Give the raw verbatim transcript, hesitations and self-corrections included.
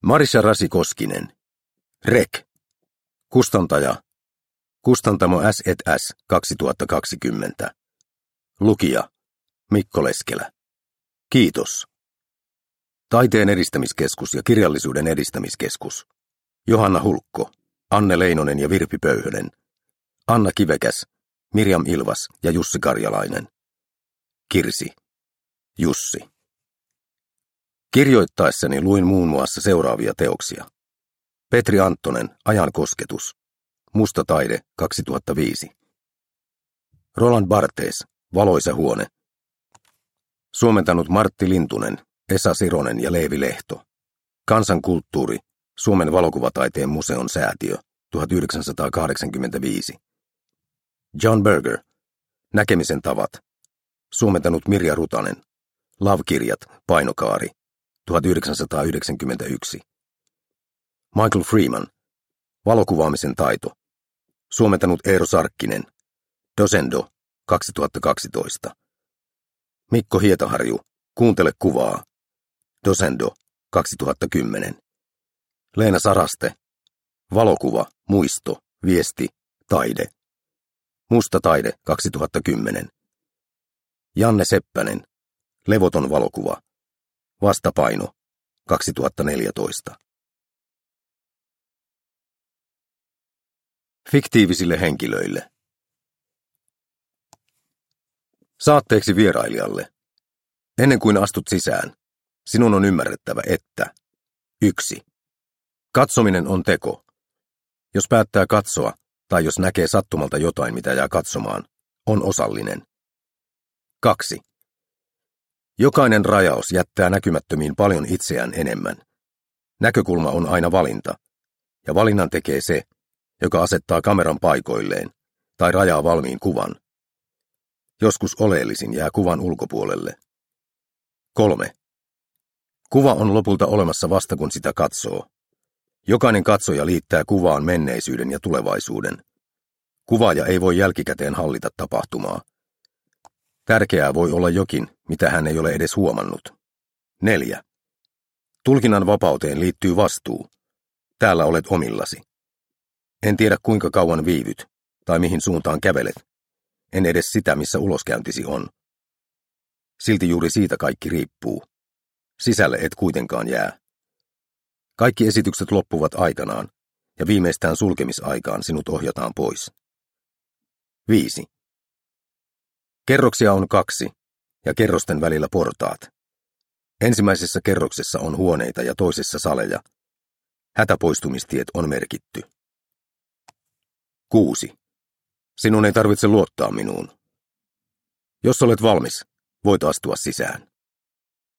Marisa Rasi-Koskinen. Rek. Kustantaja. Kustantamo S et S kaksituhattakaksikymmentä. Lukija. Mikko Leskelä. Kiitos. Taiteen edistämiskeskus ja kirjallisuuden edistämiskeskus. Johanna Hulkko, Anne Leinonen ja Virpi Pöyhönen. Anna Kivekäs, Mirjam Ilvas ja Jussi Karjalainen. Kirsi. Jussi. Kirjoittaessani luin muun muassa seuraavia teoksia. Petri Anttonen, Ajan kosketus. Musta taide, kaksituhattaviisi. Roland Barthes, Valoisa huone. Suomentanut Martti Lintunen, Esa Sironen ja Leevi Lehto. Kansankulttuuri, Suomen valokuvataiteen museon säätiö, tuhatyhdeksänsataakahdeksankymmentäviisi. John Berger, Näkemisen tavat. Suomentanut Mirja Rutanen. Love-kirjat, painokaari, tuhatyhdeksänsataayhdeksänkymmentäyksi. Michael Freeman, Valokuvaamisen taito. Suomentanut Eero Sarkkinen. Dosendo, kaksituhattakaksitoista. Mikko Hietaharju, Kuuntele kuvaa. Dosendo, kaksituhattakymmenen. Leena Saraste, Valokuva, muisto, viesti, taide. Musta taide, kaksituhattakymmenen. Janne Seppänen, Levoton valokuva. Vastapaino, kaksituhattaneljätoista. Fiktiivisille henkilöille. Saatteeksi vierailijalle. Ennen kuin astut sisään, sinun on ymmärrettävä, että yksi. Katsominen on teko. Jos päättää katsoa, tai jos näkee sattumalta jotain, mitä jää katsomaan, on osallinen. kaksi. Jokainen rajaus jättää näkymättömiin paljon itseään enemmän. Näkökulma on aina valinta, ja valinnan tekee se, joka asettaa kameran paikoilleen tai rajaa valmiin kuvan. Joskus oleellisin jää kuvan ulkopuolelle. kolme. Kuva on lopulta olemassa vasta kun sitä katsoo. Jokainen katsoja liittää kuvaan menneisyyden ja tulevaisuuden. Kuvaaja ei voi jälkikäteen hallita tapahtumaa. Tärkeää voi olla jokin, mitä hän ei ole edes huomannut. neljä. Tulkinnan vapauteen liittyy vastuu. Täällä olet omillasi. En tiedä kuinka kauan viivyt, tai mihin suuntaan kävelet. En edes sitä, missä uloskäyntisi on. Silti juuri siitä kaikki riippuu. Sisälle et kuitenkaan jää. Kaikki esitykset loppuvat aikanaan, ja viimeistään sulkemisaikaan sinut ohjataan pois. viisi. Kerroksia on kaksi, ja kerrosten välillä portaat. Ensimmäisessä kerroksessa on huoneita ja toisessa saleja. Hätäpoistumistiet on merkitty. kuusi. Sinun ei tarvitse luottaa minuun. Jos olet valmis, voit astua sisään.